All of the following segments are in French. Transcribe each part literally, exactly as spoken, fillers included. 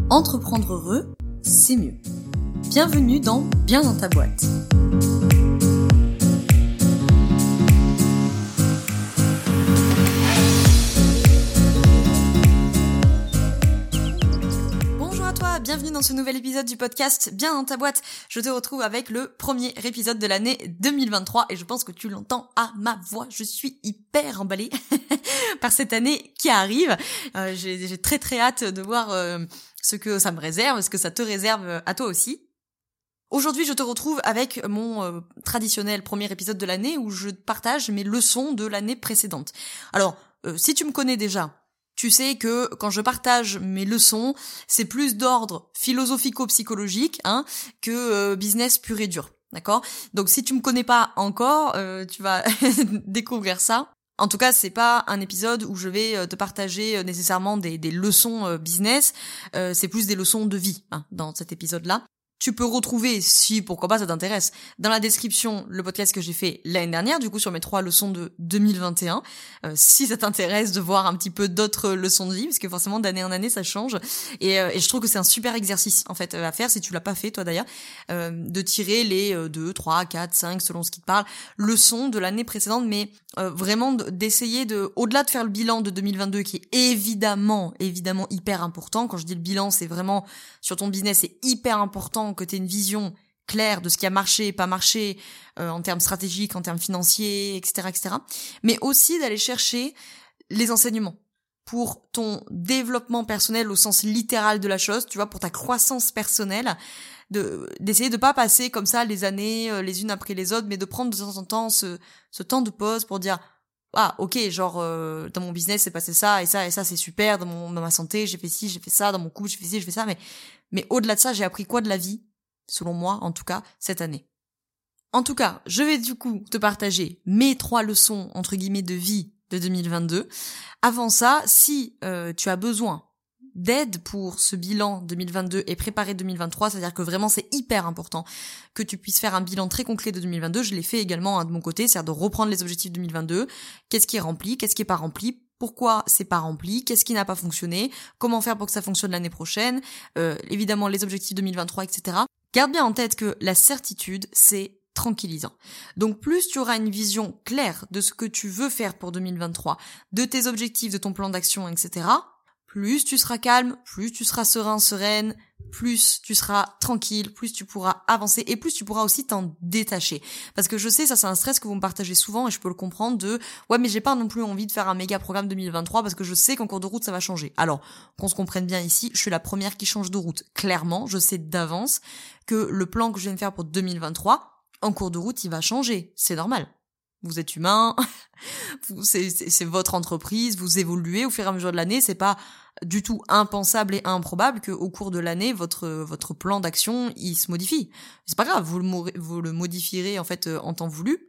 Entreprendre heureux, c'est mieux. Bienvenue dans Bien dans ta boîte. Bonjour à toi, bienvenue dans ce nouvel épisode du podcast Bien dans ta boîte. Je te retrouve avec le premier épisode de l'année deux mille vingt-trois et je pense que tu l'entends à ma voix. Je suis hyper emballée par cette année qui arrive. Euh, j'ai, j'ai très très hâte de voir euh, ce que ça me réserve, ce que ça te réserve à toi aussi. Aujourd'hui, je te retrouve avec mon euh, traditionnel premier épisode de l'année où je partage mes leçons de l'année précédente. Alors, euh, si tu me connais déjà, tu sais que quand je partage mes leçons, c'est plus d'ordre philosophico-psychologique hein, que euh, business pur et dur, d'accord ? Donc si tu me connais pas encore, euh, tu vas découvrir ça. En tout cas, c'est pas un épisode où je vais te partager nécessairement des, des leçons business, euh, c'est plus des leçons de vie hein, dans cet épisode-là. Tu peux retrouver, si pourquoi pas ça t'intéresse, dans la description le podcast que j'ai fait l'année dernière, du coup sur mes trois leçons de deux mille vingt et un, euh, si ça t'intéresse de voir un petit peu d'autres leçons de vie, parce que forcément d'année en année ça change, et, euh, et je trouve que c'est un super exercice en fait à faire, si tu l'as pas fait toi d'ailleurs, euh, de tirer les euh, deux, trois, quatre, cinq, selon ce qui te parle, leçons de l'année précédente, mais euh, vraiment d'essayer de, au-delà de faire le bilan de deux mille vingt-deux, qui est évidemment, évidemment hyper important, quand je dis le bilan c'est vraiment sur ton business, c'est hyper important que tu aies une vision claire de ce qui a marché, pas marché, euh, en termes stratégiques, en termes financiers, et cetera, et cetera. Mais aussi d'aller chercher les enseignements pour ton développement personnel au sens littéral de la chose, tu vois, pour ta croissance personnelle, de d'essayer de pas passer comme ça les années euh, les unes après les autres, mais de prendre de temps en temps ce, ce temps de pause pour dire ah ok genre euh, dans mon business c'est passé ça et ça et ça c'est super, dans mon dans ma santé j'ai fait ci j'ai fait ça, dans mon couple j'ai fait ci j'ai fait ça, mais mais au-delà de ça j'ai appris quoi de la vie, selon moi en tout cas cette année. En tout cas je vais du coup te partager mes trois leçons entre guillemets de vie de deux mille vingt-deux. Avant ça, si euh, tu as besoin d'aide pour ce bilan deux mille vingt-deux et préparer deux mille vingt-trois, c'est-à-dire que vraiment c'est hyper important que tu puisses faire un bilan très concret de deux mille vingt-deux, je l'ai fait également hein, de mon côté, c'est-à-dire de reprendre les objectifs deux mille vingt-deux, qu'est-ce qui est rempli, qu'est-ce qui est pas rempli, pourquoi c'est pas rempli, qu'est-ce qui n'a pas fonctionné, comment faire pour que ça fonctionne l'année prochaine, euh, évidemment les objectifs deux mille vingt-trois, et cetera. Garde bien en tête que la certitude, c'est tranquillisant. Donc plus tu auras une vision claire de ce que tu veux faire pour deux mille vingt-trois, de tes objectifs, de ton plan d'action, et cetera, plus tu seras calme, plus tu seras serein, sereine, plus tu seras tranquille, plus tu pourras avancer et plus tu pourras aussi t'en détacher. Parce que je sais, ça c'est un stress que vous me partagez souvent et je peux le comprendre de « ouais mais j'ai pas non plus envie de faire un méga programme deux mille vingt-trois parce que je sais qu'en cours de route ça va changer ». Alors, qu'on se comprenne bien ici, je suis la première qui change de route. Clairement, je sais d'avance que le plan que je viens de faire pour deux mille vingt-trois, en cours de route il va changer, c'est normal. Vous êtes humain, c'est, c'est, c'est votre entreprise, vous évoluez au fur et à mesure de l'année, c'est pas du tout impensable et improbable que au cours de l'année votre votre plan d'action il se modifie. C'est pas grave, vous le vous le modifierez en fait en temps voulu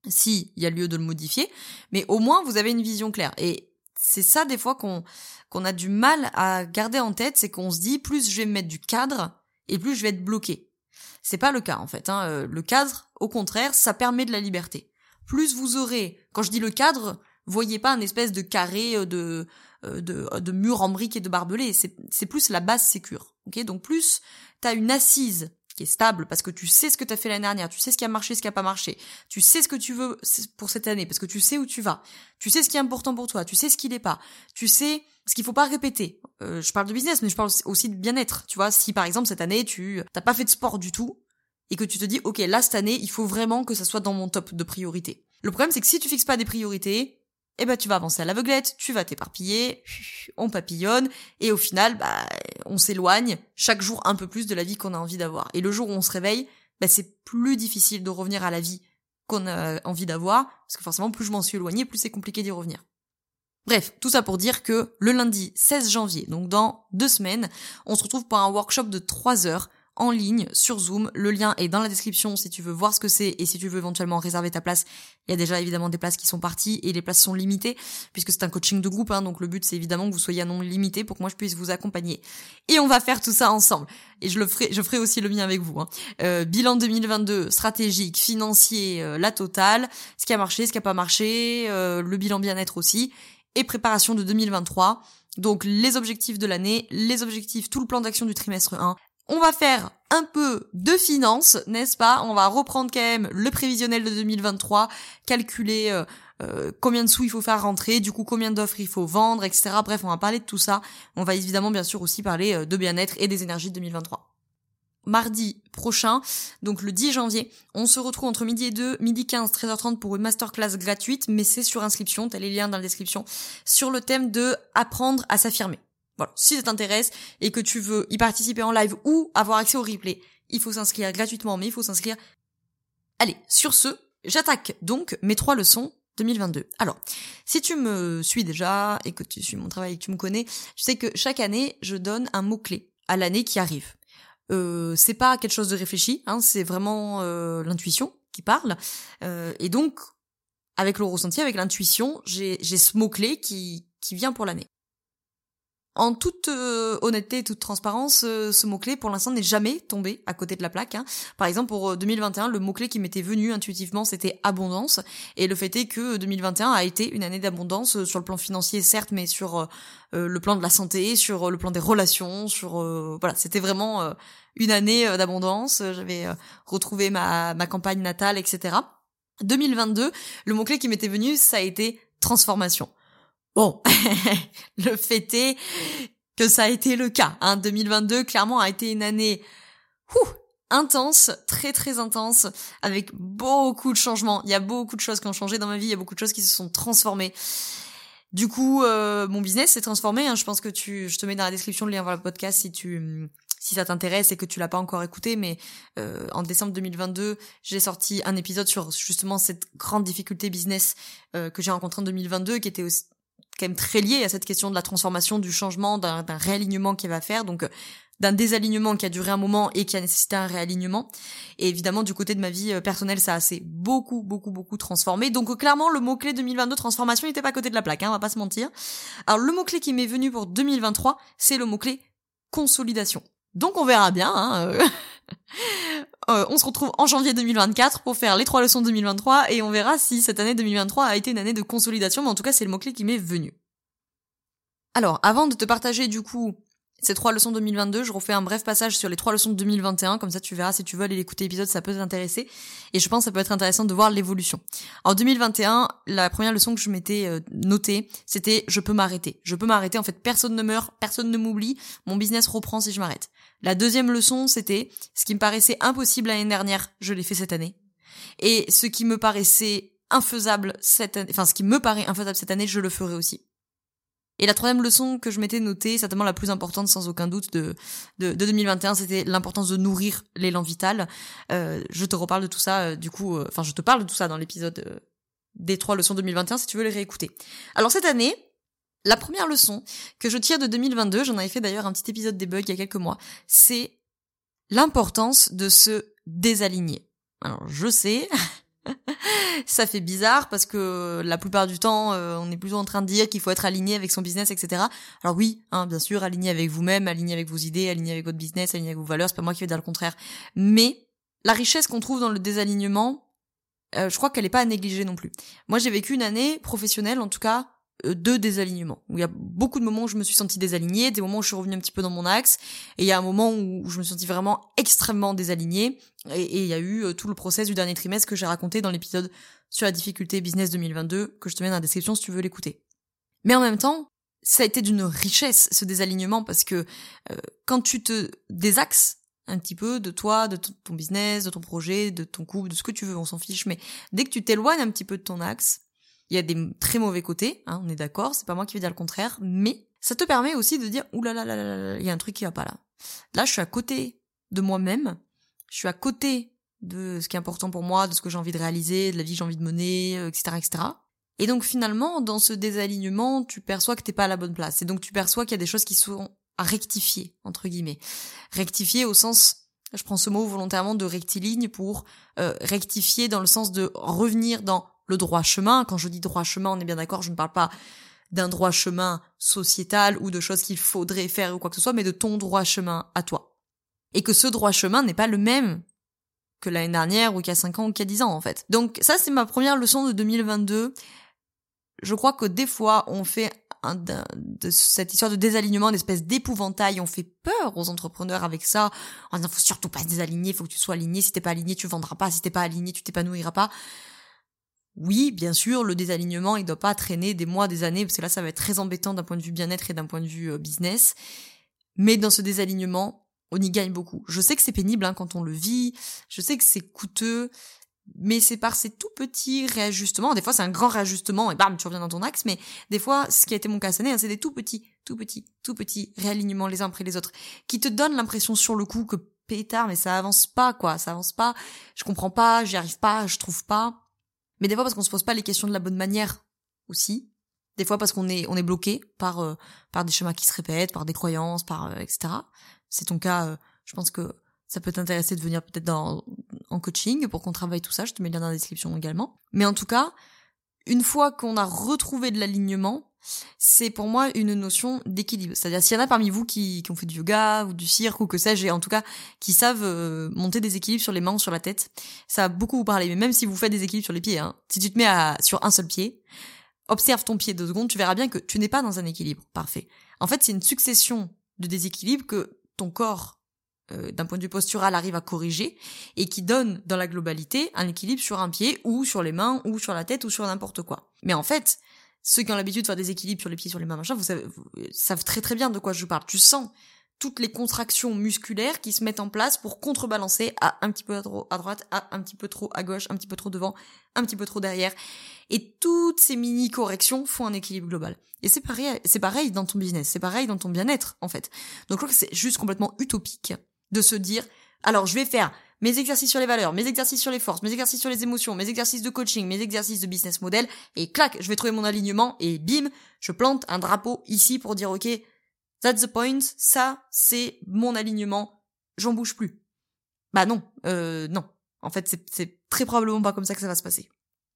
si il y a lieu de le modifier, mais au moins vous avez une vision claire. Et c'est ça des fois qu'on qu'on a du mal à garder en tête, c'est qu'on se dit plus je vais me mettre du cadre et plus je vais être bloqué. C'est pas le cas en fait hein. Le cadre, au contraire, ça permet de la liberté. Plus vous aurez, quand je dis le cadre, voyez pas un espèce de carré de de, de mur en briques et de barbelés, c'est c'est plus la base sécure. OK, donc plus t'as une assise qui est stable parce que tu sais ce que t'as fait l'année dernière, tu sais ce qui a marché, ce qui a pas marché, tu sais ce que tu veux pour cette année parce que tu sais où tu vas, tu sais ce qui est important pour toi, tu sais ce qui l'est pas, tu sais ce qu'il faut pas répéter. Euh, je parle de business mais je parle aussi de bien-être, tu vois, si par exemple cette année tu t'as pas fait de sport du tout et que tu te dis, ok, là, cette année, il faut vraiment que ça soit dans mon top de priorité. Le problème, c'est que si tu fixes pas des priorités, eh ben, tu vas avancer à l'aveuglette, tu vas t'éparpiller, on papillonne, et au final, bah, on s'éloigne chaque jour un peu plus de la vie qu'on a envie d'avoir. Et le jour où on se réveille, bah, c'est plus difficile de revenir à la vie qu'on a envie d'avoir, parce que forcément, plus je m'en suis éloignée, plus c'est compliqué d'y revenir. Bref, tout ça pour dire que le lundi seize janvier, donc dans deux semaines, on se retrouve pour un workshop de trois heures, en ligne sur Zoom. Le lien est dans la description si tu veux voir ce que c'est et si tu veux éventuellement réserver ta place. Il y a déjà évidemment des places qui sont parties et les places sont limitées puisque c'est un coaching de groupe hein, donc le but c'est évidemment que vous soyez à nombre limité pour que moi je puisse vous accompagner. Et on va faire tout ça ensemble. Et je le ferai, je ferai aussi le mien avec vous. Hein. Euh, bilan deux mille vingt-deux, stratégique, financier, euh, la totale, ce qui a marché, ce qui a pas marché, euh, le bilan bien-être aussi et préparation de deux mille vingt-trois. Donc les objectifs de l'année, les objectifs, tout le plan d'action du trimestre un. On va faire un peu de finance, n'est-ce pas? On va reprendre quand même le prévisionnel de deux mille vingt-trois, calculer euh, euh, combien de sous il faut faire rentrer, du coup combien d'offres il faut vendre, et cetera. Bref, on va parler de tout ça. On va évidemment bien sûr aussi parler euh, de bien-être et des énergies de deux mille vingt-trois. Mardi prochain, donc le dix janvier, on se retrouve entre midi et deux, midi quinze, treize heures trente pour une masterclass gratuite, mais c'est sur inscription, t'as les liens dans la description, sur le thème de apprendre à s'affirmer. Voilà, si ça t'intéresse et que tu veux y participer en live ou avoir accès au replay, il faut s'inscrire gratuitement, mais il faut s'inscrire. Allez, sur ce, j'attaque donc mes trois leçons deux mille vingt-deux. Alors, si tu me suis déjà et que tu suis mon travail et que tu me connais, tu sais que chaque année, je donne un mot-clé à l'année qui arrive. Euh, c'est pas quelque chose de réfléchi, hein, c'est vraiment euh, l'intuition qui parle. Euh, et donc, avec le ressenti, avec l'intuition, j'ai, j'ai ce mot-clé qui, qui vient pour l'année. En toute euh, honnêteté et toute transparence, euh, ce mot-clé, pour l'instant, n'est jamais tombé à côté de la plaque. Hein. Par exemple, pour deux mille vingt et un, le mot-clé qui m'était venu intuitivement, c'était abondance. Et le fait est que deux mille vingt et un a été une année d'abondance euh, sur le plan financier, certes, mais sur euh, le plan de la santé, sur euh, le plan des relations, sur euh, voilà, c'était vraiment euh, une année euh, d'abondance. J'avais euh, retrouvé ma ma campagne natale, et cetera. deux mille vingt-deux, le mot-clé qui m'était venu, ça a été transformation. Bon, le fait est que ça a été le cas. Hein. deux mille vingt-deux, clairement, a été une année ouh, intense, très très intense, avec beaucoup de changements. Il y a beaucoup de choses qui ont changé dans ma vie, il y a beaucoup de choses qui se sont transformées. Du coup, euh, mon business s'est transformé. Hein. Je pense que tu, je te mets dans la description le lien vers le podcast si tu, si ça t'intéresse et que tu l'as pas encore écouté. Mais euh, en décembre deux mille vingt-deux, j'ai sorti un épisode sur justement cette grande difficulté business euh, que j'ai rencontrée en deux mille vingt-deux, qui était aussi quand même très lié à cette question de la transformation, du changement, d'un, d'un réalignement qu'il va faire, donc d'un désalignement qui a duré un moment et qui a nécessité un réalignement. Et évidemment, du côté de ma vie personnelle, ça s'est beaucoup, beaucoup, beaucoup transformé. Donc clairement, le mot-clé deux mille vingt-deux, transformation, il était pas à côté de la plaque, hein, on va pas se mentir. Alors le mot-clé qui m'est venu pour deux mille vingt-trois, c'est le mot-clé consolidation. Donc on verra bien, hein, euh... Euh, on se retrouve en janvier deux mille vingt-quatre pour faire les trois leçons de deux mille vingt-trois et on verra si cette année deux mille vingt-trois a été une année de consolidation, mais en tout cas c'est le mot-clé qui m'est venu. Alors, avant de te partager du coup ces trois leçons de deux mille vingt-deux, je refais un bref passage sur les trois leçons de deux mille vingt et un, comme ça tu verras si tu veux aller écouter l'épisode, ça peut t'intéresser, et je pense que ça peut être intéressant de voir l'évolution. En deux mille vingt et un, la première leçon que je m'étais euh, notée, c'était « je peux m'arrêter ». Je peux m'arrêter, en fait personne ne meurt, personne ne m'oublie, mon business reprend si je m'arrête. La deuxième leçon, c'était ce qui me paraissait impossible l'année dernière, je l'ai fait cette année. Et ce qui me paraissait infaisable cette année, enfin ce qui me paraît infaisable cette année, je le ferai aussi. Et la troisième leçon que je m'étais notée, certainement la plus importante sans aucun doute de, de, de deux mille vingt et un, c'était l'importance de nourrir l'élan vital. Euh, je te reparle de tout ça, euh, du coup, euh, enfin je te parle de tout ça dans l'épisode euh, des trois leçons deux mille vingt et un si tu veux les réécouter. Alors cette année, la première leçon que je tire de deux mille vingt-deux, j'en avais fait d'ailleurs un petit épisode des bugs il y a quelques mois, c'est l'importance de se désaligner. Alors je sais, ça fait bizarre parce que la plupart du temps, euh, on est plutôt en train de dire qu'il faut être aligné avec son business, et cetera. Alors oui, hein, bien sûr, aligné avec vous-même, aligné avec vos idées, aligné avec votre business, aligné avec vos valeurs, c'est pas moi qui vais dire le contraire. Mais la richesse qu'on trouve dans le désalignement, euh, je crois qu'elle est pas à négliger non plus. Moi, j'ai vécu une année professionnelle, en tout cas, de désalignement, où il y a beaucoup de moments où je me suis sentie désalignée, des moments où je suis revenue un petit peu dans mon axe, et il y a un moment où je me suis sentie vraiment extrêmement désalignée, et, et il y a eu tout le process du dernier trimestre que j'ai raconté dans l'épisode sur la difficulté business deux mille vingt-deux, que je te mets dans la description si tu veux l'écouter. Mais en même temps, ça a été d'une richesse, ce désalignement, parce que euh, quand tu te désaxes un petit peu de toi, de t- ton business, de ton projet, de ton couple, de ce que tu veux, on s'en fiche, mais dès que tu t'éloignes un petit peu de ton axe, il y a des très mauvais côtés, hein, on est d'accord, c'est pas moi qui vais dire le contraire, mais ça te permet aussi de dire « Ouh là là là là là, il y a un truc qui va pas là. » Là, je suis à côté de moi-même, je suis à côté de ce qui est important pour moi, de ce que j'ai envie de réaliser, de la vie que j'ai envie de mener, et cetera, et cetera. Et donc finalement, dans ce désalignement, tu perçois que t'es pas à la bonne place. Et donc tu perçois qu'il y a des choses qui sont à rectifier, entre guillemets. Rectifier au sens, je prends ce mot volontairement de rectiligne pour euh, rectifier dans le sens de revenir dans le droit chemin. Quand je dis droit chemin, on est bien d'accord, je ne parle pas d'un droit chemin sociétal ou de choses qu'il faudrait faire ou quoi que ce soit, mais de ton droit chemin à toi. Et que ce droit chemin n'est pas le même que l'année dernière ou qu'il y a cinq ans ou qu'il y a dix ans en fait. Donc ça, c'est ma première leçon de deux mille vingt-deux. Je crois que des fois, on fait un, d'un, de cette histoire de désalignement, d'espèce d'épouvantail. On fait peur aux entrepreneurs avec ça. En disant, faut surtout pas se désaligner, faut que tu sois aligné. Si t'es pas aligné, tu vendras pas. Si t'es pas aligné, tu t'épanouiras pas. Oui, bien sûr, le désalignement, il doit pas traîner des mois, des années, parce que là, ça va être très embêtant d'un point de vue bien-être et d'un point de vue euh, business. Mais dans ce désalignement, on y gagne beaucoup. Je sais que c'est pénible hein, quand on le vit, je sais que c'est coûteux, mais c'est par ces tout petits réajustements. Des fois, c'est un grand réajustement et bam, tu reviens dans ton axe, mais des fois, ce qui a été mon cas cette année, hein, c'est des tout petits, tout petits, tout petits réalignements les uns après les autres, qui te donnent l'impression sur le coup que pétard, mais ça avance pas, quoi, ça avance pas, je comprends pas, j'y arrive pas, je trouve pas. Mais des fois, parce qu'on se pose pas les questions de la bonne manière aussi. Des fois, parce qu'on est, on est bloqué par, euh, par des schémas qui se répètent, par des croyances, par, euh, et cetera. C'est ton cas, euh, je pense que ça peut t'intéresser de venir peut-être dans, en coaching pour qu'on travaille tout ça. Je te mets le lien dans la description également. Mais en tout cas, une fois qu'on a retrouvé de l'alignement, c'est pour moi une notion d'équilibre. C'est-à-dire, s'il y en a parmi vous qui, qui ont fait du yoga ou du cirque ou que sais-je, et en tout cas, qui savent euh, monter des équilibres sur les mains ou sur la tête, ça va beaucoup vous parler. Mais même si vous faites des équilibres sur les pieds, hein, si tu te mets à, sur un seul pied, observe ton pied deux secondes, tu verras bien que tu n'es pas dans un équilibre parfait. En fait, c'est une succession de déséquilibres que ton corps, euh, d'un point de vue postural, arrive à corriger et qui donne, dans la globalité, un équilibre sur un pied ou sur les mains ou sur la tête ou sur n'importe quoi. Mais en fait, ceux qui ont l'habitude de faire des équilibres sur les pieds, sur les mains, machin, vous savez, vous savez très très bien de quoi je parle. Tu sens toutes les contractions musculaires qui se mettent en place pour contrebalancer à un petit peu trop à droite, à un petit peu trop à gauche, un petit peu trop devant, un petit peu trop derrière. Et toutes ces mini-corrections font un équilibre global. Et c'est pareil, c'est pareil dans ton business, c'est pareil dans ton bien-être, en fait. Donc je crois que c'est juste complètement utopique de se dire, alors je vais faire mes exercices sur les valeurs, mes exercices sur les forces, mes exercices sur les émotions, mes exercices de coaching, mes exercices de business model, et clac, je vais trouver mon alignement, et bim, je plante un drapeau ici pour dire, ok, that's the point, ça, c'est mon alignement, j'en bouge plus. Bah non, euh, non. En fait, c'est, c'est très probablement pas comme ça que ça va se passer.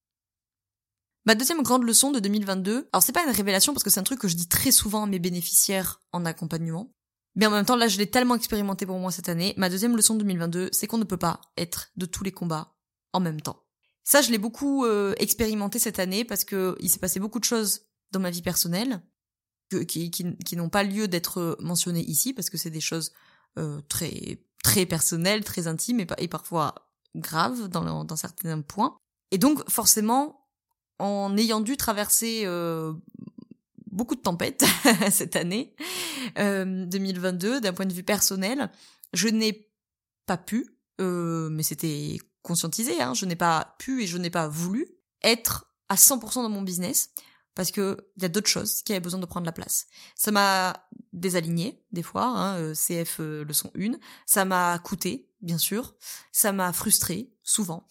Ma deuxième grande leçon de deux mille vingt-deux, alors c'est pas une révélation parce que c'est un truc que je dis très souvent à mes bénéficiaires en accompagnement, mais en même temps là je l'ai tellement expérimenté pour moi cette année, ma deuxième leçon de deux mille vingt-deux, c'est qu'on ne peut pas être de tous les combats en même temps. Ça je l'ai beaucoup euh, expérimenté cette année parce que il s'est passé beaucoup de choses dans ma vie personnelle que, qui, qui, qui n'ont pas lieu d'être mentionnées ici parce que c'est des choses euh, très très personnelles, très intimes et, et parfois graves dans, dans certains points. Et donc forcément, en ayant dû traverser euh, beaucoup de tempêtes cette année euh, deux mille vingt-deux, d'un point de vue personnel, je n'ai pas pu, euh, mais c'était conscientisé, hein, je n'ai pas pu et je n'ai pas voulu être à cent pour cent dans mon business parce que il y a d'autres choses qui avaient besoin de prendre la place. Ça m'a désaligné des fois, hein, euh, C F euh, leçon un, ça m'a coûté, bien sûr, ça m'a frustré, souvent,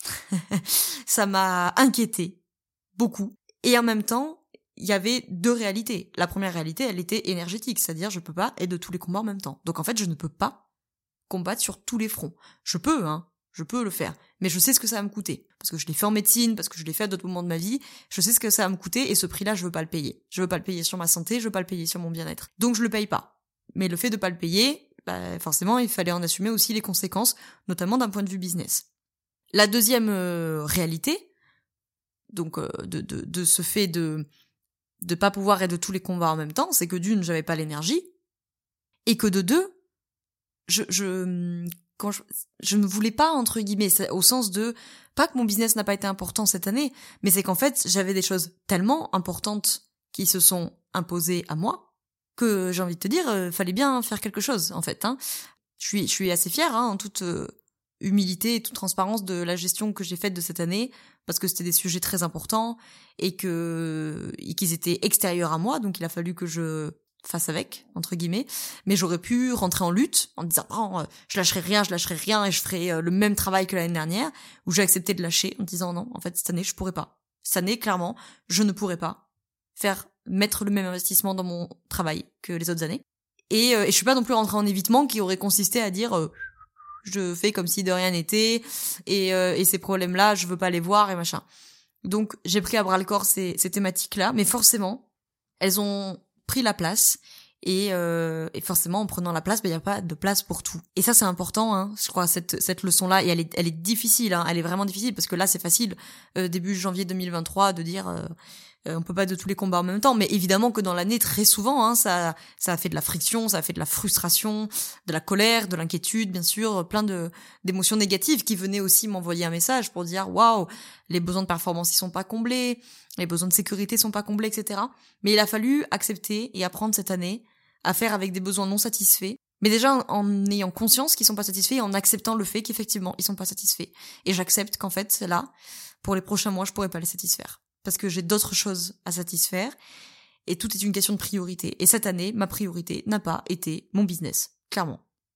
ça m'a inquiété, beaucoup. Et en même temps, il y avait deux réalités. La première réalité, elle était énergétique, c'est-à-dire je peux pas être de tous les combats en même temps. Donc en fait, je ne peux pas combattre sur tous les fronts. Je peux, hein, je peux le faire, mais je sais ce que ça va me coûter. Parce que je l'ai fait en médecine, parce que je l'ai fait à d'autres moments de ma vie, je sais ce que ça va me coûter et ce prix-là, je veux pas le payer. Je veux pas le payer sur ma santé, je veux pas le payer sur mon bien-être. Donc je le paye pas. Mais le fait de pas le payer, bah, forcément, il fallait en assumer aussi les conséquences, notamment d'un point de vue business. La deuxième euh, réalité, donc euh, de, de, de ce fait de de pas pouvoir être de tous les combats en même temps, c'est que d'une, j'avais pas l'énergie, et que de deux, je je quand je, je ne voulais pas, entre guillemets, au sens de pas que mon business n'a pas été important cette année, mais c'est qu'en fait j'avais des choses tellement importantes qui se sont imposées à moi que j'ai envie de te dire, euh, fallait bien faire quelque chose en fait. Hein. Je suis je suis assez fière, hein, en toute euh, humilité et toute transparence de la gestion que j'ai faite de cette année, parce que c'était des sujets très importants et que et qu'ils étaient extérieurs à moi, donc il a fallu que je fasse avec, entre guillemets, mais j'aurais pu rentrer en lutte en disant oh, je lâcherai rien, je lâcherai rien et je ferai le même travail que l'année dernière, où j'ai accepté de lâcher en disant non, en fait cette année je pourrais pas. Cette année clairement, je ne pourrais pas faire mettre le même investissement dans mon travail que les autres années. Et, euh, et je suis pas non plus rentrée en évitement qui aurait consisté à dire euh, je fais comme si de rien n'était et, euh, et ces problèmes-là, je veux pas les voir et machin. Donc j'ai pris à bras le corps ces, ces thématiques-là, mais forcément, elles ont pris la place et, euh, et forcément en prenant la place, ben il y a pas de place pour tout. Et ça c'est important, hein, je crois cette cette leçon-là, et elle est elle est difficile, hein, elle est vraiment difficile parce que là c'est facile euh, début janvier deux mille vingt-trois de dire euh, Euh, on peut pas de tous les combats en même temps, mais évidemment que dans l'année, très souvent, hein, ça, ça a fait de la friction, ça a fait de la frustration, de la colère, de l'inquiétude, bien sûr, plein de d'émotions négatives qui venaient aussi m'envoyer un message pour dire waouh, les besoins de performance ils sont pas comblés, les besoins de sécurité sont pas comblés, et cetera. Mais il a fallu accepter et apprendre cette année à faire avec des besoins non satisfaits. Mais déjà en, en ayant conscience qu'ils sont pas satisfaits et en acceptant le fait qu'effectivement ils sont pas satisfaits. Et j'accepte qu'en fait là, pour les prochains mois, je pourrais pas les satisfaire. Parce que j'ai d'autres choses à satisfaire, et tout est une question de priorité. Et cette année, ma priorité n'a pas été mon business, clairement.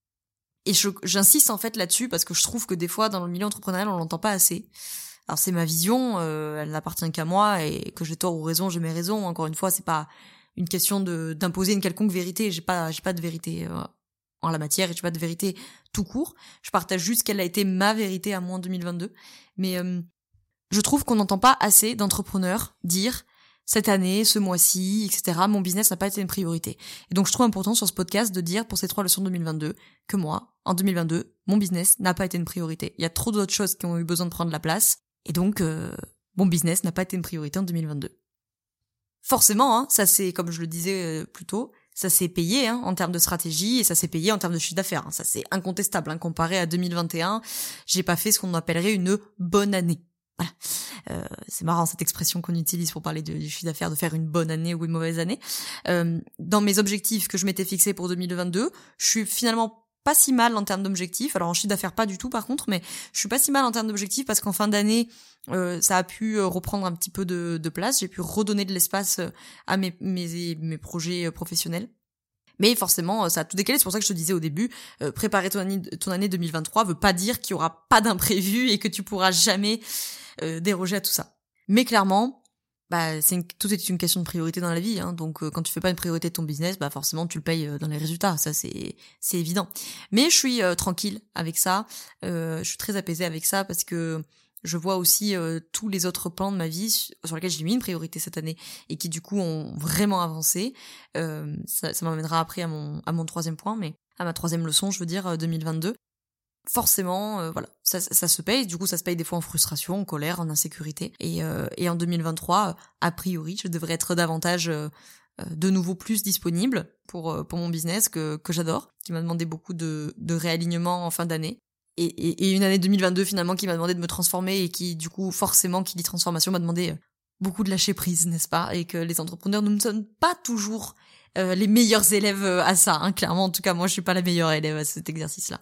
Et je, j'insiste en fait là-dessus, parce que je trouve que des fois, dans le milieu entrepreneurial, on l'entend pas assez. Alors c'est ma vision, euh, elle n'appartient qu'à moi, et que j'ai tort ou raison, j'ai mes raisons. Encore une fois, c'est pas une question de d'imposer une quelconque vérité, j'ai pas j'ai pas de vérité euh, en la matière, et j'ai pas de vérité tout court. Je partage juste quelle a été ma vérité à moi en deux mille vingt-deux. Mais... Euh, je trouve qu'on n'entend pas assez d'entrepreneurs dire cette année, ce mois-ci, et cetera, mon business n'a pas été une priorité. Et donc je trouve important sur ce podcast de dire pour ces trois leçons de deux mille vingt-deux que moi, en deux mille vingt-deux, mon business n'a pas été une priorité. Il y a trop d'autres choses qui ont eu besoin de prendre la place, et donc euh, mon business n'a pas été une priorité en deux mille vingt-deux. Forcément, hein, ça c'est, comme je le disais euh, plus tôt, ça s'est payé hein, en termes de stratégie, et ça s'est payé en termes de chiffre d'affaires. Hein. Ça c'est incontestable. Hein, comparé à deux mille vingt et un, j'ai pas fait ce qu'on appellerait une bonne année. Voilà. Euh, c'est marrant cette expression qu'on utilise pour parler de, du chiffre d'affaires, de faire une bonne année ou une mauvaise année. Euh, dans mes objectifs que je m'étais fixés pour deux mille vingt-deux, je suis finalement pas si mal en termes d'objectifs. Alors en chiffre d'affaires pas du tout par contre, mais je suis pas si mal en termes d'objectifs parce qu'en fin d'année, euh, ça a pu reprendre un petit peu de, de place. J'ai pu redonner de l'espace à mes, mes, mes projets professionnels. Mais forcément, ça a tout décalé. C'est pour ça que je te disais au début, euh, préparer ton année, ton année deux mille vingt-trois veut pas dire qu'il y aura pas d'imprévu et que tu pourras jamais euh, déroger à tout ça. Mais clairement, bah, c'est une, tout est une question de priorité dans la vie. Hein, donc, euh, quand tu fais pas une priorité de ton business, bah forcément, tu le payes dans les résultats. Ça, c'est c'est évident. Mais je suis euh, tranquille avec ça. Euh, je suis très apaisée avec ça parce que je vois aussi euh, tous les autres plans de ma vie sur lesquels j'ai mis une priorité cette année et qui du coup ont vraiment avancé. Euh, ça, ça m'amènera après à mon à mon troisième point, mais à ma troisième leçon, je veux dire deux mille vingt-deux. Forcément, euh, voilà, ça, ça, ça se paye. Du coup, ça se paye des fois en frustration, en colère, en insécurité. Et, euh, et en deux mille vingt-trois, a priori, je devrais être davantage euh, de nouveau plus disponible pour pour mon business que que j'adore, qui m'a demandé beaucoup de de réalignement en fin d'année. Et, et, et une année deux mille vingt-deux finalement qui m'a demandé de me transformer et qui du coup forcément qui dit transformation m'a demandé beaucoup de lâcher prise, n'est-ce pas? Et que les entrepreneurs ne sont pas toujours euh, les meilleurs élèves à ça, hein, clairement. En tout cas, moi je suis pas la meilleure élève à cet exercice-là.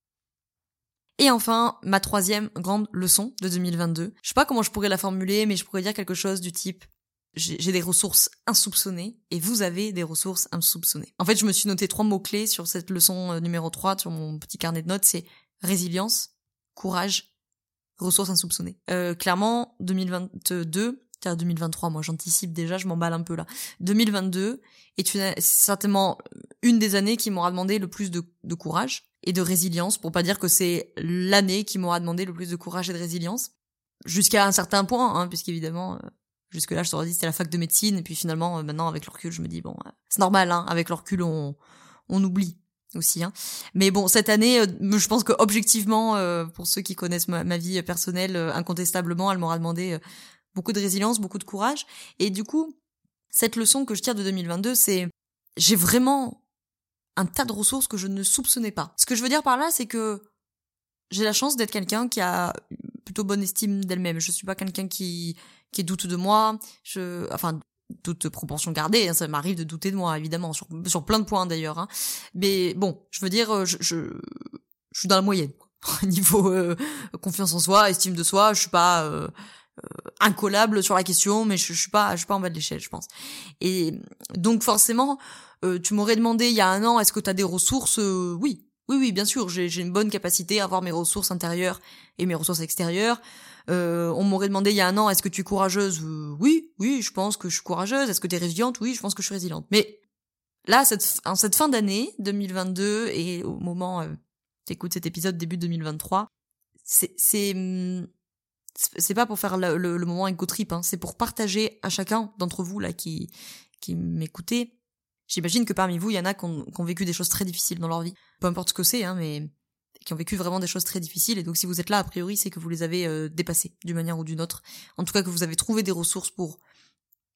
Et enfin, ma troisième grande leçon de deux mille vingt-deux. Je sais pas comment je pourrais la formuler, mais je pourrais dire quelque chose du type j'ai, j'ai des ressources insoupçonnées et vous avez des ressources insoupçonnées. En fait, je me suis noté trois mots-clés sur cette leçon numéro trois sur mon petit carnet de notes, c'est résilience, courage, ressources insoupçonnées. Euh, clairement, deux mille vingt-deux, c'est-à-dire deux mille vingt-trois, moi j'anticipe déjà, je m'emballe un peu là. deux mille vingt-deux est une, c'est certainement une des années qui m'aura demandé le plus de, de courage et de résilience, pour pas dire que c'est l'année qui m'aura demandé le plus de courage et de résilience, jusqu'à un certain point, hein, puisqu'évidemment, euh, jusque-là je t'aurais dit c'était la fac de médecine, et puis finalement, euh, maintenant avec le recul, je me dis, bon, euh, c'est normal, hein, avec le recul, on, on oublie aussi, hein. Mais bon, cette année, euh, je pense que objectivement, euh, pour ceux qui connaissent ma, ma vie personnelle, euh, incontestablement, elle m'aura demandé euh, beaucoup de résilience, beaucoup de courage. Et du coup, cette leçon que je tire de deux mille vingt-deux, c'est j'ai vraiment un tas de ressources que je ne soupçonnais pas. Ce que je veux dire par là, c'est que j'ai la chance d'être quelqu'un qui a plutôt bonne estime d'elle-même. Je suis pas quelqu'un qui qui doute de moi. Je, enfin. Toute proportion gardée, hein, ça m'arrive de douter de moi, évidemment, sur, sur plein de points d'ailleurs. Hein. Mais bon, je veux dire, je, je, je suis dans la moyenne. Niveau euh, confiance en soi, estime de soi, je suis pas euh, euh, incollable sur la question, mais je, je suis pas, je suis pas en bas de l'échelle, je pense. Et donc forcément, euh, tu m'aurais demandé il y a un an, est-ce que tu as des ressources euh, Oui, oui, oui, bien sûr, j'ai, j'ai une bonne capacité à avoir mes ressources intérieures et mes ressources extérieures. Euh, on m'aurait demandé il y a un an, est-ce que tu es courageuse? euh, Oui, oui, je pense que je suis courageuse. Est-ce que tu es résiliente? Oui, je pense que je suis résiliente. Mais là, cette, en cette fin d'année deux mille vingt-deux et au moment euh, t'écoutes cet épisode début deux mille vingt-trois, c'est c'est c'est pas pour faire le, le, le moment égo trip, hein, c'est pour partager à chacun d'entre vous là qui qui m'écoutez. J'imagine que parmi vous, il y en a qui ont, qui ont vécu des choses très difficiles dans leur vie. Peu importe ce que c'est, hein, mais qui ont vécu vraiment des choses très difficiles. Et donc, si vous êtes là, a priori, c'est que vous les avez euh, dépassées d'une manière ou d'une autre. En tout cas, que vous avez trouvé des ressources pour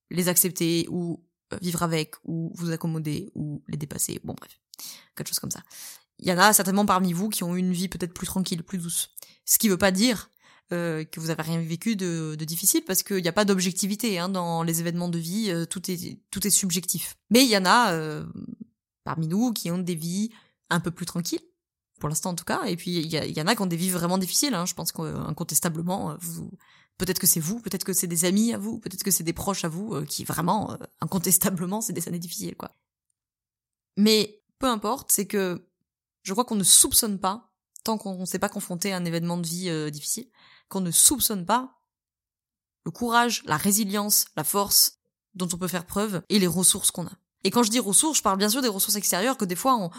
les accepter ou vivre avec ou vous accommoder ou les dépasser, bon bref, quelque chose comme ça. Il y en a certainement parmi vous qui ont eu une vie peut-être plus tranquille, plus douce. Ce qui veut pas dire euh, que vous avez rien vécu de, de difficile, parce qu'il n'y a pas d'objectivité hein, dans les événements de vie, euh, tout est tout est subjectif. Mais il y en a euh, parmi nous qui ont des vies un peu plus tranquilles, pour l'instant en tout cas, et puis il y, a, il y en a qui ont des vies vraiment difficiles, hein. Je pense qu'incontestablement, vous, peut-être que c'est vous, peut-être que c'est des amis à vous, peut-être que c'est des proches à vous, euh, qui vraiment, euh, incontestablement, c'est des années difficiles, quoi. Mais peu importe, c'est que je crois qu'on ne soupçonne pas, tant qu'on ne s'est pas confronté à un événement de vie euh, difficile, qu'on ne soupçonne pas le courage, la résilience, la force dont on peut faire preuve et les ressources qu'on a. Et quand je dis ressources, je parle bien sûr des ressources extérieures que des fois on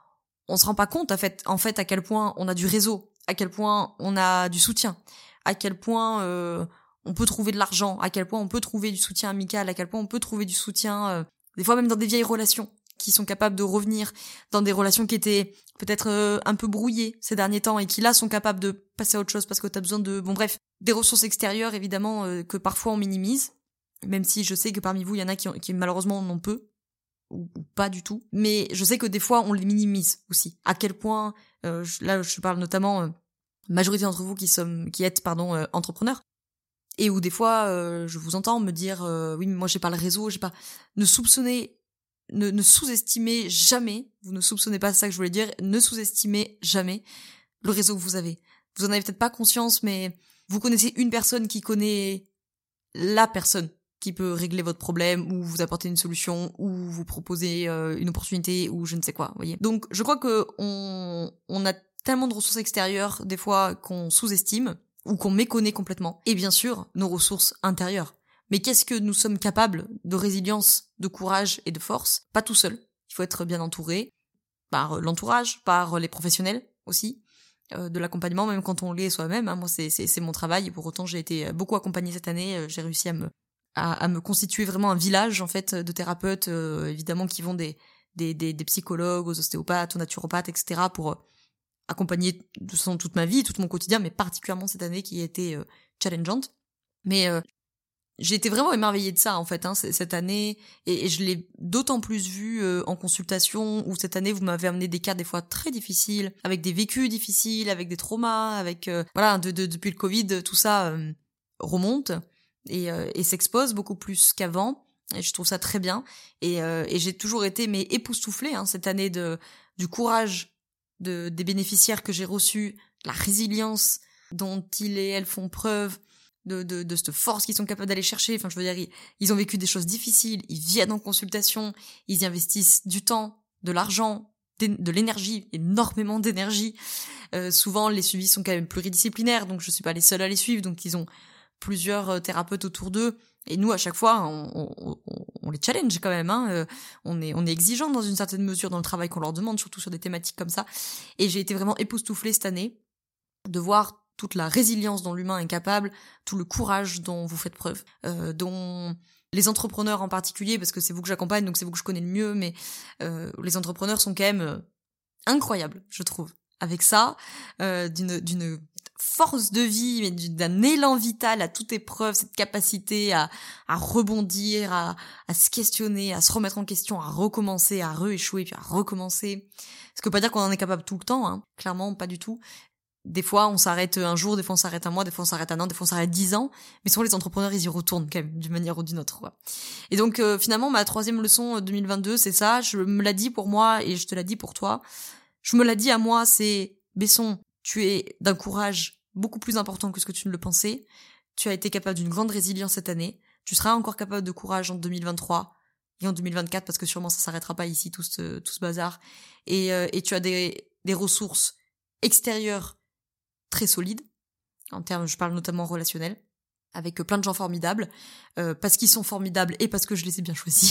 on se rend pas compte en fait, en fait à quel point on a du réseau, à quel point on a du soutien, à quel point euh, on peut trouver de l'argent, à quel point on peut trouver du soutien amical, à quel point on peut trouver du soutien euh, des fois même dans des vieilles relations qui sont capables de revenir dans des relations qui étaient peut-être euh, un peu brouillées ces derniers temps et qui là sont capables de passer à autre chose parce que t'as besoin de... Bon bref, des ressources extérieures évidemment euh, que parfois on minimise, même si je sais que parmi vous il y en a qui, ont, qui malheureusement en ont peu, ou, ou pas du tout, mais je sais que des fois on les minimise aussi. À quel point, euh, je, là je parle notamment, euh, majorité d'entre vous qui, sommes, qui êtes pardon euh, entrepreneurs, et où des fois euh, je vous entends me dire euh, oui mais moi j'ai pas le réseau, j'ai pas... Ne soupçonnez... Ne, ne sous-estimez jamais, vous ne soupçonnez pas, c'est ça que je voulais dire, ne sous-estimez jamais le réseau que vous avez. Vous en avez peut-être pas conscience, mais vous connaissez une personne qui connaît la personne qui peut régler votre problème, ou vous apporter une solution, ou vous proposer euh, une opportunité, ou je ne sais quoi, vous voyez. Donc je crois que on, on a tellement de ressources extérieures, des fois, qu'on sous-estime, ou qu'on méconnaît complètement. Et bien sûr, nos ressources intérieures. Mais qu'est-ce que nous sommes capables de résilience, de courage et de force? Pas tout seul. Il faut être bien entouré par l'entourage, par les professionnels aussi, euh, de l'accompagnement, même quand on l'est soi-même. Hein. Moi, c'est, c'est, c'est mon travail. Et pour autant, j'ai été beaucoup accompagnée cette année. J'ai réussi à me, à, à me constituer vraiment un village en fait de thérapeutes, euh, évidemment, qui vont des, des, des, des psychologues, aux ostéopathes, aux naturopathes, et cetera, pour euh, accompagner de façon toute ma vie, tout mon quotidien, mais particulièrement cette année qui a été euh, challengeante. Mais euh, j'ai été vraiment émerveillée de ça en fait hein, cette année, et, et je l'ai d'autant plus vu euh, en consultation, où cette année vous m'avez amené des cas des fois très difficiles, avec des vécus difficiles, avec des traumas, avec euh, voilà de, de, depuis le Covid tout ça euh, remonte et, euh, et s'expose beaucoup plus qu'avant, et je trouve ça très bien, et, euh, et j'ai toujours été mais époustouflée hein, cette année de du courage de des bénéficiaires que j'ai reçus, la résilience dont ils et elles font preuve, de, de, de cette force qu'ils sont capables d'aller chercher. Enfin, je veux dire, ils, ils ont vécu des choses difficiles, ils viennent en consultation, ils y investissent du temps, de l'argent, de l'énergie, énormément d'énergie. Euh, souvent, les suivis sont quand même pluridisciplinaires, donc je suis pas les seuls à les suivre, donc ils ont plusieurs euh, thérapeutes autour d'eux. Et nous, à chaque fois, on, on, on, on les challenge quand même. Hein. Euh, on est, on est exigeant dans une certaine mesure dans le travail qu'on leur demande, surtout sur des thématiques comme ça. Et j'ai été vraiment époustouflée cette année de voir toute la résilience dont l'humain est capable, tout le courage dont vous faites preuve, euh, dont les entrepreneurs en particulier, parce que c'est vous que j'accompagne, donc c'est vous que je connais le mieux, mais euh, les entrepreneurs sont quand même euh, incroyables, je trouve. Avec ça, euh, d'une, d'une force de vie, mais d'un élan vital à toute épreuve, cette capacité à, à rebondir, à, à se questionner, à se remettre en question, à recommencer, à re-échouer, puis à recommencer. Ce que veut pas dire qu'on en est capable tout le temps, hein, clairement pas du tout. Des fois, on s'arrête un jour, des fois on s'arrête un mois, des fois on s'arrête un an, des fois on s'arrête dix ans. Mais souvent, les entrepreneurs, ils y retournent quand même, d'une manière ou d'une autre, quoi. Et donc, euh, finalement, ma troisième leçon deux mille vingt-deux, c'est ça. Je me l'ai dit pour moi et je te l'ai dit pour toi. Je me l'ai dit à moi, c'est Besson, tu es d'un courage beaucoup plus important que ce que tu ne le pensais. Tu as été capable d'une grande résilience cette année. Tu seras encore capable de courage en deux mille vingt-trois et en deux mille vingt-quatre, parce que sûrement ça s'arrêtera pas ici, tout ce, tout ce bazar. Et, euh, et tu as des, des ressources extérieures très solide, en termes, je parle notamment relationnel, avec plein de gens formidables, euh, parce qu'ils sont formidables et parce que je les ai bien choisis.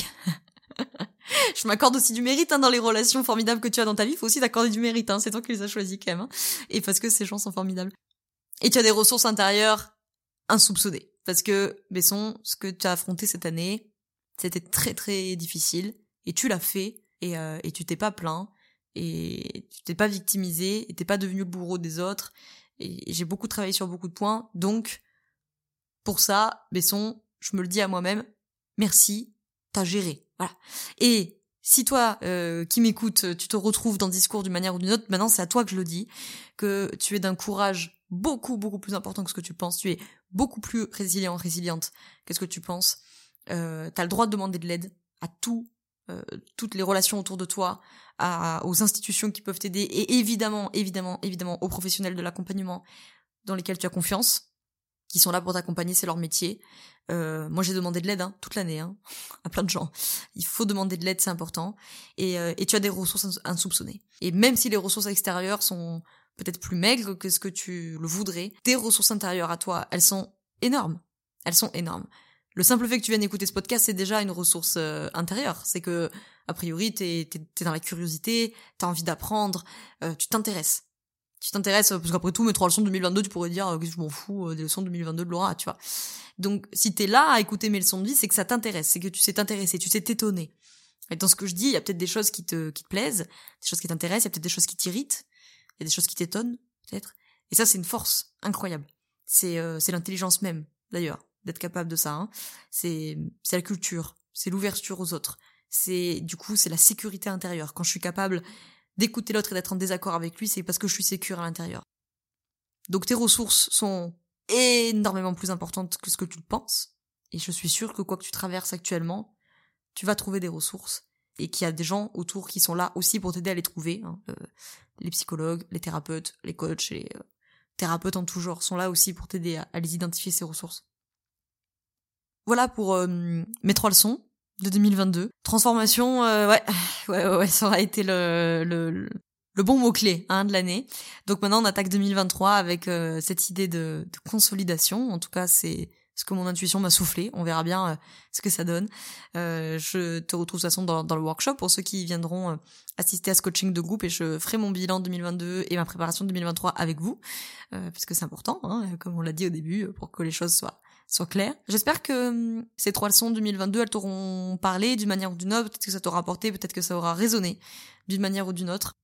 Je m'accorde aussi du mérite hein, dans les relations formidables que tu as dans ta vie, il faut aussi t'accorder du mérite, hein, c'est toi qui les as choisis quand même, hein, et parce que ces gens sont formidables. Et tu as des ressources intérieures insoupçonnées, parce que, Besson, ce que tu as affronté cette année, c'était très très difficile, et tu l'as fait, et, euh, et tu t'es pas plaint, et tu t'es pas victimisé, et t'es pas devenu le bourreau des autres, et j'ai beaucoup travaillé sur beaucoup de points, donc pour ça, Besson, je me le dis à moi-même, merci, t'as géré. Voilà. Et si toi, euh, qui m'écoutes, tu te retrouves dans le discours d'une manière ou d'une autre, maintenant c'est à toi que je le dis, que tu es d'un courage beaucoup, beaucoup plus important que ce que tu penses. Tu es beaucoup plus résilient, résiliente que ce que tu penses. Euh, t'as le droit de demander de l'aide à tout, euh, toutes les relations autour de toi, à, aux institutions qui peuvent t'aider, et évidemment, évidemment, évidemment, aux professionnels de l'accompagnement dans lesquels tu as confiance, qui sont là pour t'accompagner, c'est leur métier. Euh, moi, j'ai demandé de l'aide hein, toute l'année, hein, à plein de gens. Il faut demander de l'aide, c'est important. Et, euh, et tu as des ressources insoupçonnées. Et même si les ressources extérieures sont peut-être plus maigres que ce que tu le voudrais, tes ressources intérieures à toi, elles sont énormes. Elles sont énormes. Le simple fait que tu viennes écouter ce podcast, c'est déjà une ressource euh, intérieure. C'est que, a priori, t'es, t'es, t'es dans la curiosité, t'as envie d'apprendre, euh, tu t'intéresses. Tu t'intéresses, parce qu'après tout, mes trois leçons de deux mille vingt-deux, tu pourrais dire euh, que je m'en fous euh, des leçons de deux mille vingt-deux de Laura, tu vois. Donc, si t'es là à écouter mes leçons de vie, c'est que ça t'intéresse, c'est que tu sais t'intéresser, tu sais t'étonner. Et dans ce que je dis, il y a peut-être des choses qui te, qui te plaisent, des choses qui t'intéressent, il y a peut-être des choses qui t'irritent, il y a des choses qui t'étonnent, peut-être. Et ça, c'est une force incroyable. C'est, euh, c'est l'intelligence même, d'ailleurs, d'être capable de ça, hein. C'est, c'est la culture, c'est l'ouverture aux autres. C'est, du coup, c'est la sécurité intérieure. Quand je suis capable d'écouter l'autre et d'être en désaccord avec lui, c'est parce que je suis sécure à l'intérieur. Donc tes ressources sont énormément plus importantes que ce que tu le penses. Et je suis sûre que quoi que tu traverses actuellement, tu vas trouver des ressources. Et qu'il y a des gens autour qui sont là aussi pour t'aider à les trouver. Hein. Euh, les psychologues, les thérapeutes, les coachs, les euh, thérapeutes en tout genre sont là aussi pour t'aider à, à les identifier, ces ressources. Voilà pour euh, mes trois leçons de deux mille vingt-deux. Transformation, euh, ouais, ouais, ouais, ouais, ça aura été le, le, le bon mot-clé hein, de l'année. Donc maintenant, on attaque deux mille vingt-trois avec euh, cette idée de, de consolidation. En tout cas, c'est ce que mon intuition m'a soufflé. On verra bien euh, ce que ça donne. Euh, je te retrouve de toute façon dans, dans le workshop pour ceux qui viendront euh, assister à ce coaching de groupe, et je ferai mon bilan deux mille vingt-deux et ma préparation deux mille vingt-trois avec vous, euh, parce que c'est important, hein, comme on l'a dit au début, pour que les choses soient soient claires. J'espère que hum, ces trois leçons deux mille vingt-deux, elles t'auront parlé d'une manière ou d'une autre, peut-être que ça t'aura apporté, peut-être que ça aura résonné d'une manière ou d'une autre.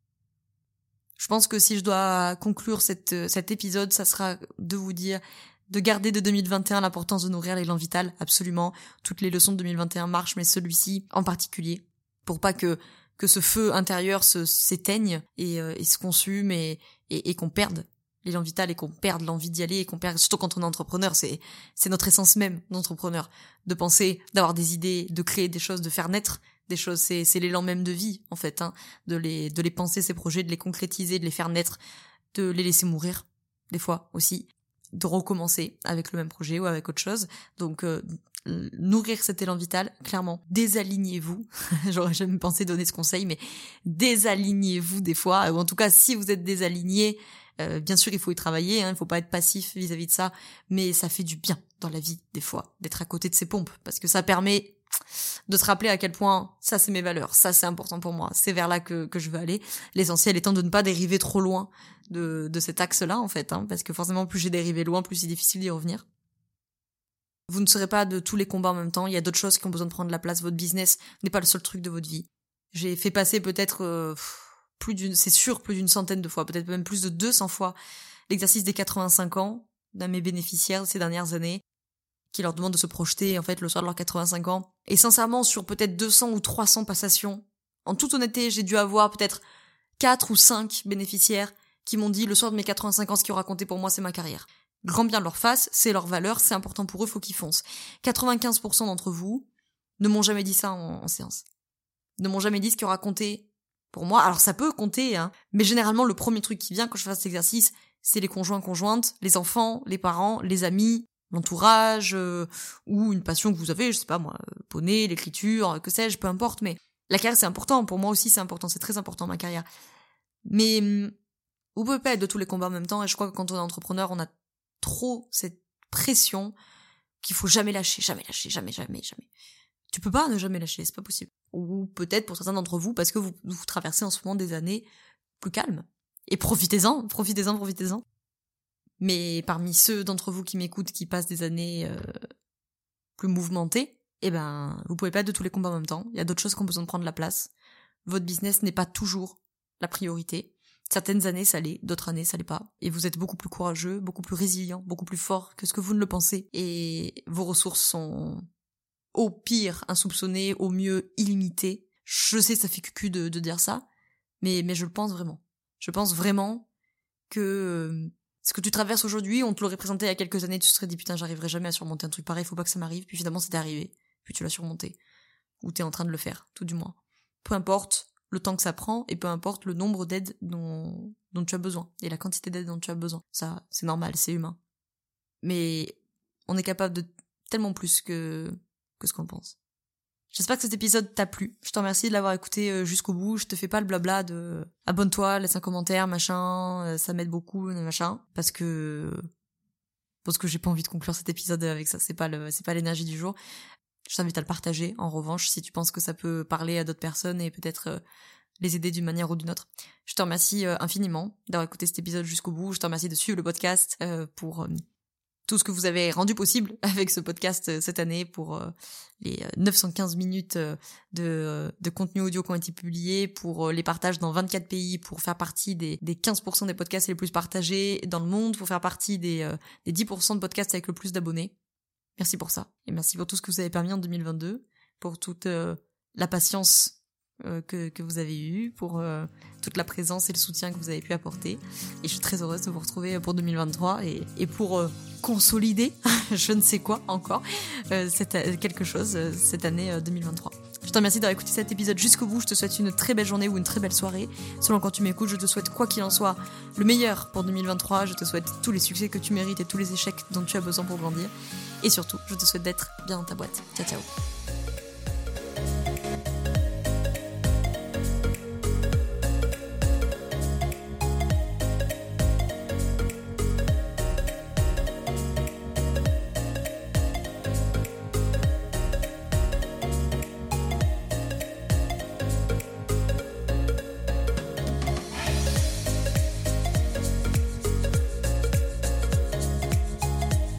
Je pense que si je dois conclure cette, cet épisode, ça sera de vous dire de garder de deux mille vingt et un l'importance de nourrir l'élan vital, absolument. Toutes les leçons de deux mille vingt et un marchent, mais celui-ci en particulier, pour pas que que ce feu intérieur se s'éteigne et, euh, et se consume et, et, et qu'on perde l'élan vital et qu'on perde l'envie d'y aller et qu'on perd, surtout quand on est entrepreneur, c'est c'est notre essence même d'entrepreneur, de penser, d'avoir des idées, de créer des choses, de faire naître des choses, c'est c'est l'élan même de vie en fait, hein, de les de les penser, ces projets, de les concrétiser, de les faire naître, de les laisser mourir des fois aussi, de recommencer avec le même projet ou avec autre chose. Donc euh, nourrir cet élan vital, clairement, désalignez-vous. J'aurais jamais pensé donner ce conseil, mais désalignez-vous des fois, ou en tout cas si vous êtes désaligné, euh, bien sûr il faut y travailler, hein, il faut pas être passif vis-à-vis de ça, mais ça fait du bien dans la vie des fois d'être à côté de ces pompes, parce que ça permet de se rappeler à quel point ça c'est mes valeurs, ça c'est important pour moi, c'est vers là que, que je veux aller. L'essentiel étant de ne pas dériver trop loin de, de cet axe-là en fait, hein, parce que forcément plus j'ai dérivé loin, plus c'est difficile d'y revenir. Vous ne serez pas de tous les combats en même temps, il y a d'autres choses qui ont besoin de prendre la place, votre business n'est pas le seul truc de votre vie. J'ai fait passer peut-être euh, plus d'une, c'est sûr, plus d'une centaine de fois, peut-être même plus de deux cents fois l'exercice des quatre-vingt-cinq ans d'un de mes bénéficiaires ces dernières années, qui leur demande de se projeter en fait le soir de leurs quatre-vingt-cinq ans. Et sincèrement, sur peut-être deux cents ou trois cents passations, en toute honnêteté, j'ai dû avoir peut-être quatre ou cinq bénéficiaires qui m'ont dit le soir de mes quatre-vingt-cinq ans, ce qui aura compté pour moi, c'est ma carrière. Grand bien de leur face, c'est leur valeur, c'est important pour eux, faut qu'ils foncent. quatre-vingt-quinze pour cent d'entre vous ne m'ont jamais dit ça en, en séance. Ne m'ont jamais dit ce qui aura compté pour moi. Alors ça peut compter, hein, mais généralement le premier truc qui vient quand je fais cet exercice, c'est les conjoints, conjointes, les enfants, les parents, les amis, l'entourage, euh, ou une passion que vous avez, je sais pas moi, euh, poney, l'écriture, que sais-je, peu importe, mais la carrière c'est important, pour moi aussi c'est important, c'est très important ma carrière. Mais hum, vous pouvez pas être de tous les combats en même temps, et je crois que quand on est entrepreneur, on a trop cette pression qu'il faut jamais lâcher, jamais lâcher, jamais, jamais, jamais. Tu peux pas ne jamais lâcher, c'est pas possible. Ou peut-être pour certains d'entre vous, parce que vous, vous traversez en ce moment des années plus calmes. Et profitez-en, profitez-en, profitez-en. Mais parmi ceux d'entre vous qui m'écoutent, qui passent des années euh, plus mouvementées, eh ben, vous pouvez pas être de tous les combats en même temps. Il y a d'autres choses qui ont besoin de prendre la place. Votre business n'est pas toujours la priorité. Certaines années, ça l'est, d'autres années, ça l'est pas. Et vous êtes beaucoup plus courageux, beaucoup plus résilient, beaucoup plus fort que ce que vous ne le pensez. Et vos ressources sont au pire insoupçonné, au mieux illimité. Je sais, ça fait cucu de, de dire ça, mais, mais je le pense vraiment. Je pense vraiment que euh, ce que tu traverses aujourd'hui, on te l'aurait présenté il y a quelques années, tu te serais dit putain, j'arriverai jamais à surmonter un truc pareil, faut pas que ça m'arrive, puis finalement c'était arrivé, puis tu l'as surmonté, ou t'es en train de le faire, tout du moins. Peu importe le temps que ça prend, et peu importe le nombre d'aides dont, dont tu as besoin, et la quantité d'aide dont tu as besoin. Ça, c'est normal, c'est humain. Mais on est capable de tellement plus que, que ce qu'on pense. J'espère que cet épisode t'a plu. Je te remercie de l'avoir écouté jusqu'au bout. Je te fais pas le blabla de abonne-toi, laisse un commentaire, machin, ça m'aide beaucoup, machin, parce que parce que j'ai pas envie de conclure cet épisode avec ça. C'est pas le, c'est pas l'énergie du jour. Je t'invite à le partager. En revanche, si tu penses que ça peut parler à d'autres personnes et peut-être les aider d'une manière ou d'une autre. Je te remercie infiniment d'avoir écouté cet épisode jusqu'au bout. Je te remercie de suivre le podcast pour tout ce que vous avez rendu possible avec ce podcast euh, cette année pour euh, les neuf cent quinze minutes euh, de, euh, de contenu audio qui ont été publiés, pour euh, les partages dans vingt-quatre pays, pour faire partie des, des quinze pour cent des podcasts les plus partagés dans le monde, pour faire partie des, euh, des dix pour cent de podcasts avec le plus d'abonnés. Merci pour ça. Et merci pour tout ce que vous avez permis en deux mille vingt-deux, pour toute euh, la patience euh, que, que vous avez eue, pour euh, toute la présence et le soutien que vous avez pu apporter. Et je suis très heureuse de vous retrouver pour deux mille vingt-trois et, et pour euh, consolider, je ne sais quoi encore, euh, cette, quelque chose euh, cette année euh, deux mille vingt-trois. Je te remercie d'avoir écouté cet épisode jusqu'au bout. Je te souhaite une très belle journée ou une très belle soirée. Selon quand tu m'écoutes, je te souhaite quoi qu'il en soit le meilleur pour deux mille vingt-trois. Je te souhaite tous les succès que tu mérites et tous les échecs dont tu as besoin pour grandir. Et surtout, je te souhaite d'être bien dans ta boîte. Ciao, ciao.